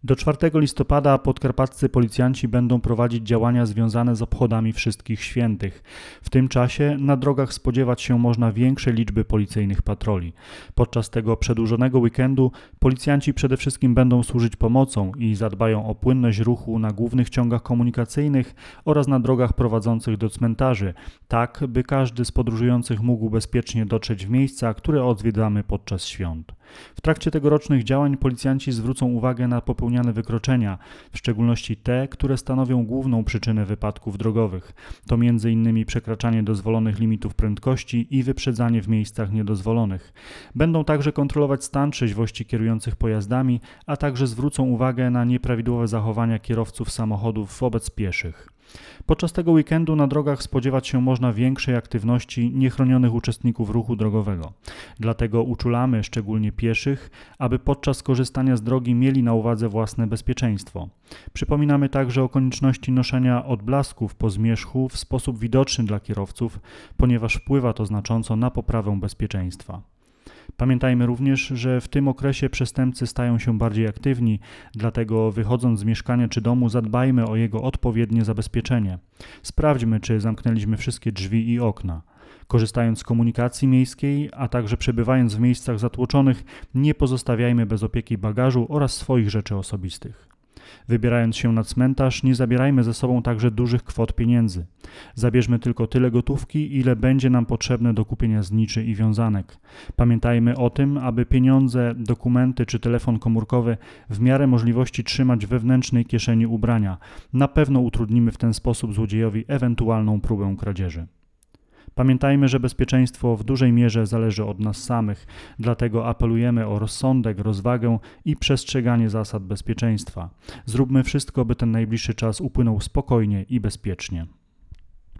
Do 4 listopada podkarpaccy policjanci będą prowadzić działania związane z obchodami Wszystkich Świętych. W tym czasie na drogach spodziewać się można większej liczby policyjnych patroli. Podczas tego przedłużonego weekendu policjanci przede wszystkim będą służyć pomocą i zadbają o płynność ruchu na głównych ciągach komunikacyjnych oraz na drogach prowadzących do cmentarzy, tak by każdy z podróżujących mógł bezpiecznie dotrzeć w miejsca, które odwiedzamy podczas świąt. W trakcie tegorocznych działań policjanci zwrócą uwagę na popełniane wykroczenia, w szczególności te, które stanowią główną przyczynę wypadków drogowych. To m.in. przekraczanie dozwolonych limitów prędkości i wyprzedzanie w miejscach niedozwolonych. Będą także kontrolować stan trzeźwości kierujących pojazdami, a także zwrócą uwagę na nieprawidłowe zachowania kierowców samochodów wobec pieszych. Podczas tego weekendu na drogach spodziewać się można większej aktywności niechronionych uczestników ruchu drogowego. Dlatego uczulamy szczególnie pieszych, aby podczas korzystania z drogi mieli na uwadze własne bezpieczeństwo. Przypominamy także o konieczności noszenia odblasków po zmierzchu w sposób widoczny dla kierowców, ponieważ wpływa to znacząco na poprawę bezpieczeństwa. Pamiętajmy również, że w tym okresie przestępcy stają się bardziej aktywni, dlatego wychodząc z mieszkania czy domu zadbajmy o jego odpowiednie zabezpieczenie. Sprawdźmy, czy zamknęliśmy wszystkie drzwi i okna. Korzystając z komunikacji miejskiej, a także przebywając w miejscach zatłoczonych, nie pozostawiajmy bez opieki bagażu oraz swoich rzeczy osobistych. Wybierając się na cmentarz, nie zabierajmy ze sobą także dużych kwot pieniędzy. Zabierzmy tylko tyle gotówki, ile będzie nam potrzebne do kupienia zniczy i wiązanek. Pamiętajmy o tym, aby pieniądze, dokumenty czy telefon komórkowy w miarę możliwości trzymać w wewnętrznej kieszeni ubrania. Na pewno utrudnimy w ten sposób złodziejowi ewentualną próbę kradzieży. Pamiętajmy, że bezpieczeństwo w dużej mierze zależy od nas samych, dlatego apelujemy o rozsądek, rozwagę i przestrzeganie zasad bezpieczeństwa. Zróbmy wszystko, by ten najbliższy czas upłynął spokojnie i bezpiecznie.